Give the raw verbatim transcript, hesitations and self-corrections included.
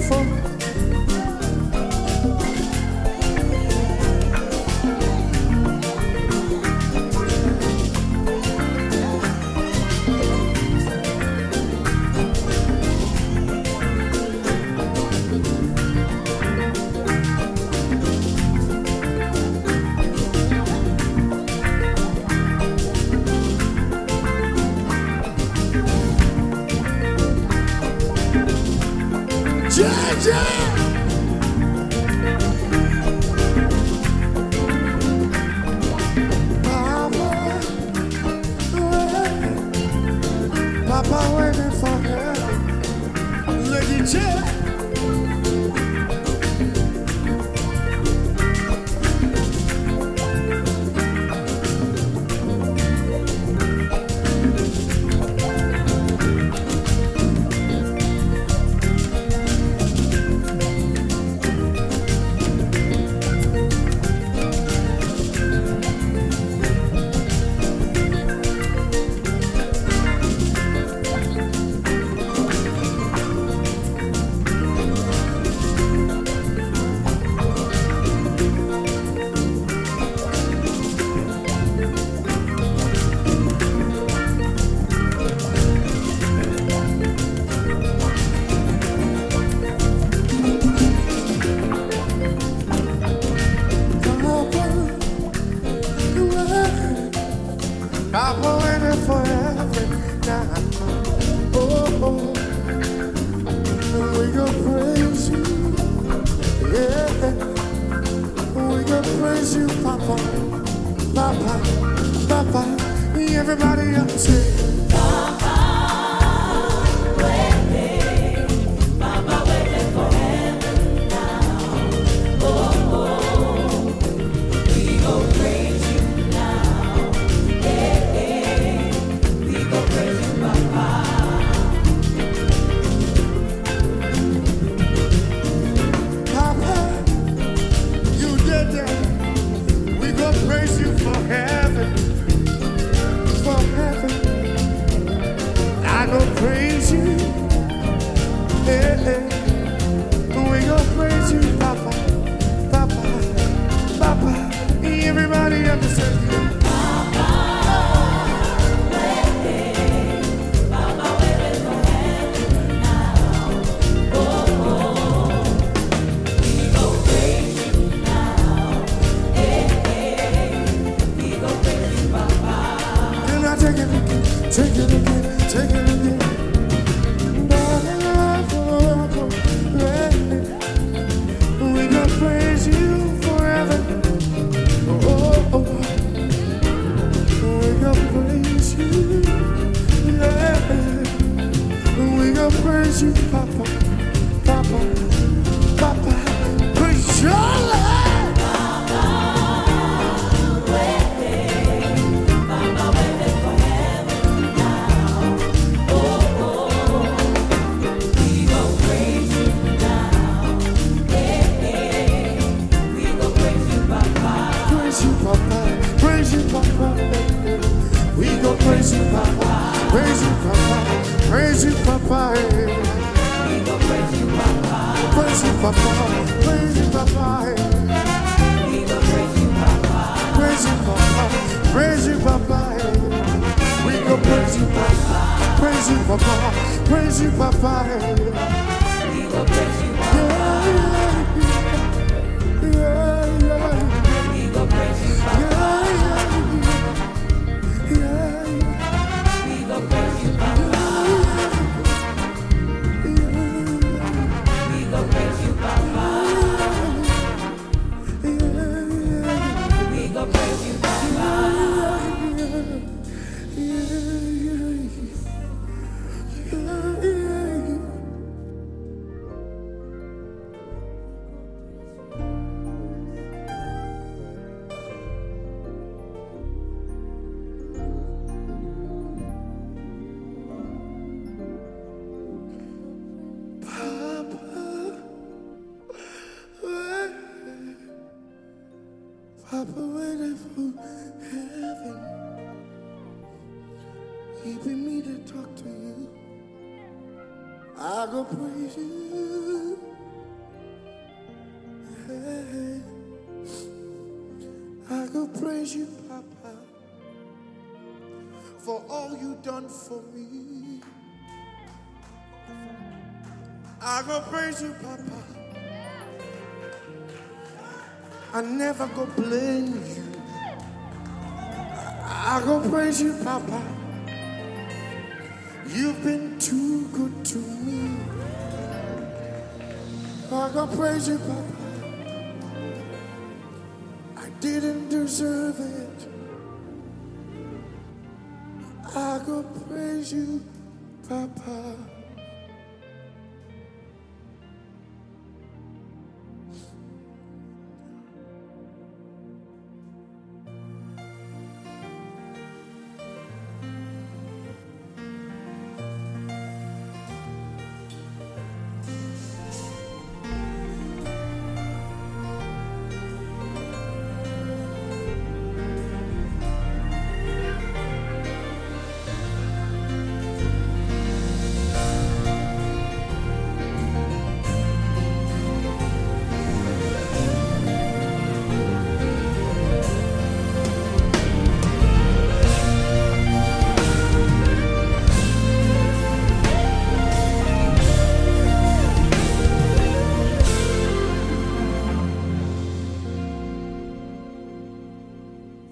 for. Georgia! Papa, Papa waiting for her. Lady J. I'm waiting for heaven now. Oh, oh, we gon' praise you, yeah. We gon' praise you, Papa, Papa, Papa. Everybody else say, Papa, waiting, Papa, waiting for heaven now. Oh, oh, we gon' praise you. Praise you for heaven, for heaven. I go praise you, yeah, yeah. We go praise you, Papa, Papa, Papa. Everybody understand you. Papa, waiting, Papa, waiting for heaven now. Oh, oh, we go praise you now, yeah. Take it again, take it again, take it again. We gonna praise you forever. Oh, oh, we gonna praise you. Yeah. We gonna praise you, Papa, Papa, Papa. Praise your life. Praise you, Papa. We go praise you, Papa. Praise you, Papa. Praise you, Papa. We go praise you, Papa. Praise you, Papa. Praise you, Papa. We go praise you, Papa. Praise you, Papa. Praise you, Papa. We go praise you, Papa. Praise you, Papa. Praise you, Papa. We go praise you, Papa. Yeah, yeah, yeah. We go praise you, Papa. Papa waiting for heaven, keeping me to talk to you. I go praise you. praise you, Papa, for all you done for me. I go praise you, Papa. I never go blame you. I go praise you, Papa. You've been too good to me. I go praise you, Papa. I didn't deserve it. I go praise you, Papa.